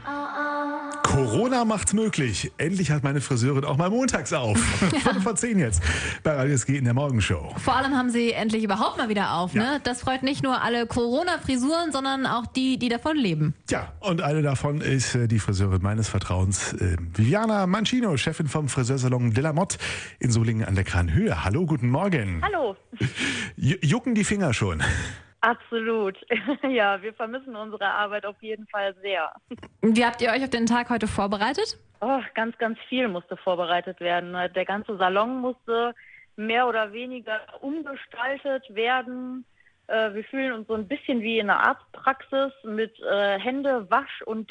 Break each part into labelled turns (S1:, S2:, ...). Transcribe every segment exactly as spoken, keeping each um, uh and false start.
S1: Corona macht's möglich. Endlich hat meine Friseurin auch mal montags auf. Viertel vor zehn jetzt bei Radio S G in der Morgenshow.
S2: Vor allem haben sie endlich überhaupt mal wieder auf.
S1: Ja.
S2: Ne? Das freut nicht nur alle Corona-Frisuren, sondern auch die, die davon leben.
S1: Ja, und eine davon ist äh, die Friseurin meines Vertrauens, äh, Viviana Mancino, Chefin vom Friseursalon De La Motte in Solingen an der Kranhöhe. Hallo, guten Morgen.
S3: Hallo.
S1: J- jucken die Finger schon?
S3: Absolut. Ja, wir vermissen unsere Arbeit auf jeden Fall sehr.
S2: Wie habt ihr euch auf den Tag heute vorbereitet?
S3: Oh, ganz, ganz viel musste vorbereitet werden. Der ganze Salon musste mehr oder weniger umgestaltet werden. Wir fühlen uns so ein bisschen wie in einer Arztpraxis mit Hände-, Wasch- und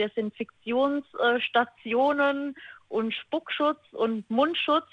S3: Desinfektionsstationen und Spuckschutz und Mundschutz.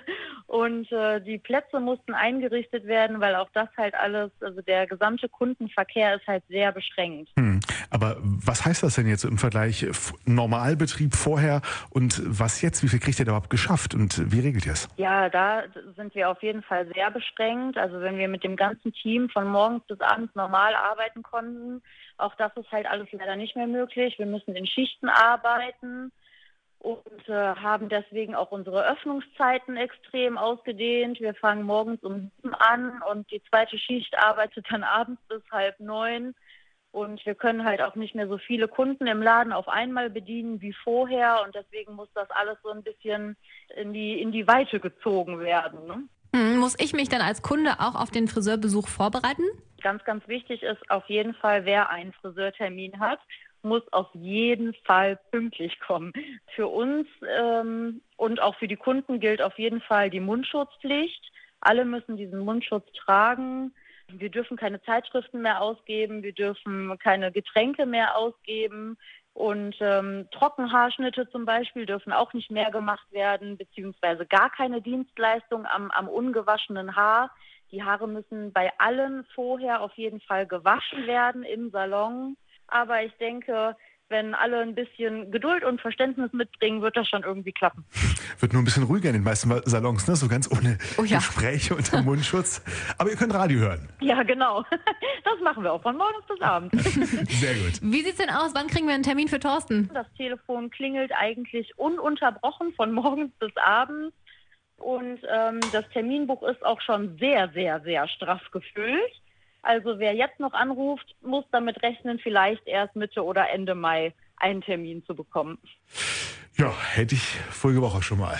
S3: Und äh, die Plätze mussten eingerichtet werden, weil auch das halt alles, also der gesamte Kundenverkehr ist halt sehr beschränkt.
S1: Hm. Aber was heißt das denn jetzt im Vergleich F- Normalbetrieb vorher und was jetzt? Wie viel kriegt ihr da überhaupt geschafft und wie regelt ihr es?
S3: Ja, da sind wir auf jeden Fall sehr beschränkt. Also wenn wir mit dem ganzen Team von morgens bis abends normal arbeiten konnten, auch das ist halt alles leider nicht mehr möglich. Wir müssen in Schichten arbeiten. Und äh, haben deswegen auch unsere Öffnungszeiten extrem ausgedehnt. Wir fangen morgens um sieben an und die zweite Schicht arbeitet dann abends bis halb neun. Und wir können halt auch nicht mehr so viele Kunden im Laden auf einmal bedienen wie vorher. Und deswegen muss das alles so ein bisschen in die, in die Weite gezogen werden. Ne?
S2: Hm, muss ich mich dann als Kunde auch auf den Friseurbesuch vorbereiten?
S3: Ganz, ganz wichtig ist auf jeden Fall, wer einen Friseurtermin hat, muss auf jeden Fall pünktlich kommen. Für uns ähm, und auch für die Kunden gilt auf jeden Fall die Mundschutzpflicht. Alle müssen diesen Mundschutz tragen. Wir dürfen keine Zeitschriften mehr ausgeben, wir dürfen keine Getränke mehr ausgeben und ähm, Trockenhaarschnitte zum Beispiel dürfen auch nicht mehr gemacht werden, beziehungsweise gar keine Dienstleistung am, am ungewaschenen Haar. Die Haare müssen bei allen vorher auf jeden Fall gewaschen werden im Salon. Aber ich denke, wenn alle ein bisschen Geduld und Verständnis mitbringen, wird das schon irgendwie klappen.
S1: Wird nur ein bisschen ruhiger in den meisten Salons, ne? So ganz ohne
S2: Oh ja.
S1: Gespräche unter Mundschutz. Aber ihr könnt Radio hören.
S3: Ja, genau. Das machen wir auch von morgens bis abends.
S1: Sehr gut.
S2: Wie sieht's denn aus? Wann kriegen wir einen Termin für Thorsten?
S3: Das Telefon klingelt eigentlich ununterbrochen von morgens bis abends. Und ähm, das Terminbuch ist auch schon sehr, sehr, sehr straff gefüllt. Also wer jetzt noch anruft, muss damit rechnen, vielleicht erst Mitte oder Ende Mai einen Termin zu bekommen.
S1: Ja, hätte ich vorige Woche schon mal.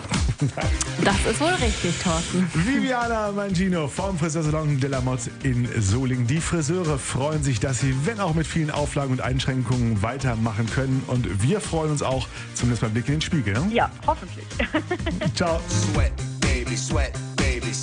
S2: Das ist wohl richtig, Thorsten.
S1: Viviana Mancino vom Friseursalon De La Motte in Solingen. Die Friseure freuen sich, dass sie, wenn auch mit vielen Auflagen und Einschränkungen, weitermachen können. Und wir freuen uns auch, zumindest beim Blick in den Spiegel. Ne?
S3: Ja, hoffentlich.
S1: Ciao.
S4: Sweat, baby, sweat.